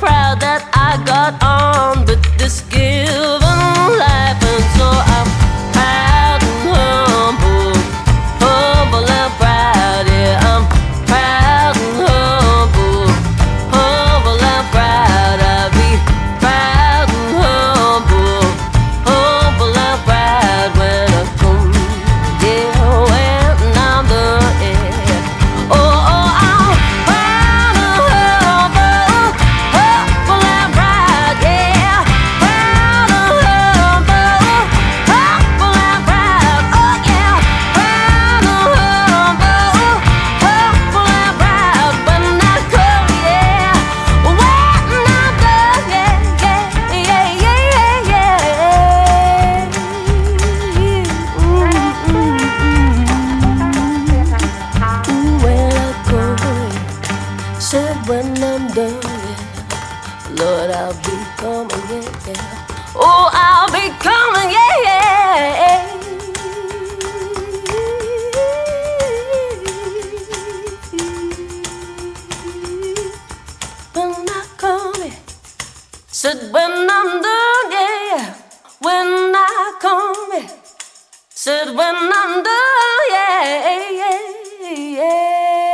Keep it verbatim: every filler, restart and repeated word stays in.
proud that I got on with this given life, and so I'm proud and humble, humble and proud. Yeah, I'm proud and humble, humble and proud. I'll be proud and humble, humble and proud when I come, yeah, when I'm done. Yeah. Oh, oh, I'm proud and humble, humble and proud. Yeah, proud and humble, humble and proud. Oh yeah, proud and humble, humble and proud when I come, yeah, when I'm done. Yeah, yeah, yeah, yeah, yeah, yeah. Ooh, when I come, said when I'm done, yeah. Lord, I'll be coming, yeah, yeah. Oh, I'll be coming, yeah, yeah. When I come, said when I'm done, yeah. When I come, said when I'm done, yeah, yeah, yeah.